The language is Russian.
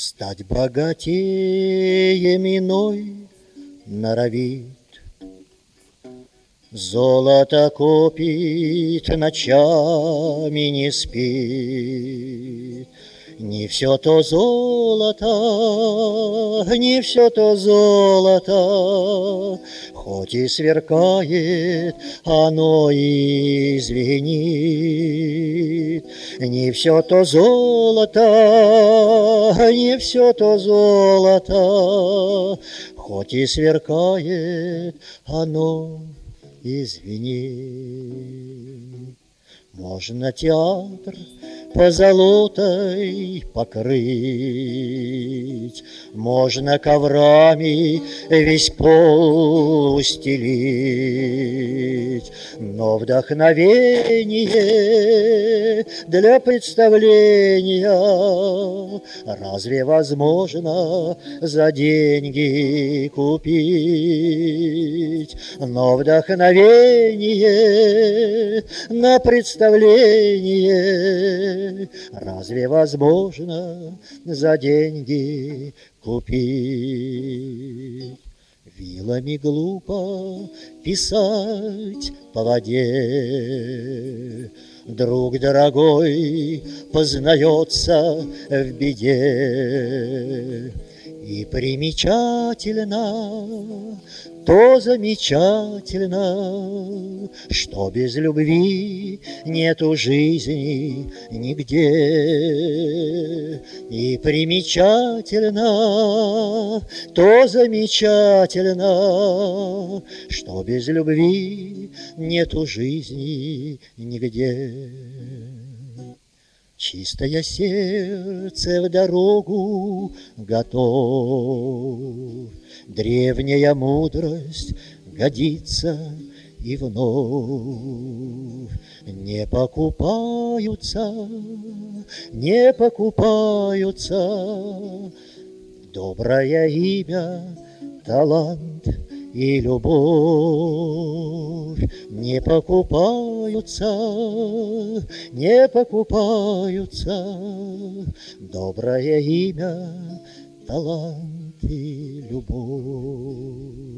Стать богатеем иной норовит, золото копит, ночами не спит. Не все то золото, не все то золото, хоть и сверкает, оно и звенит. Не все то золото, не все то золото, хоть и сверкает, оно и звенит. Можно театр позолотой покрыть, можно коврами весь пол устелить, но вдохновение для представления разве возможно за деньги купить? Но вдохновение на представление разве возможно за деньги купить? Вилами глупо писать по воде, друг дорогой познается в беде. И примечательно, то замечательно, что без любви нету жизни нигде. И примечательно, то замечательно, что без любви нету жизни нигде. Чистое сердце в дорогу готов, древняя мудрость годится и вновь. Не покупаются, не покупаются доброе имя, талант и любовь. Не покупаются, не покупаются доброе имя, талант и любовь.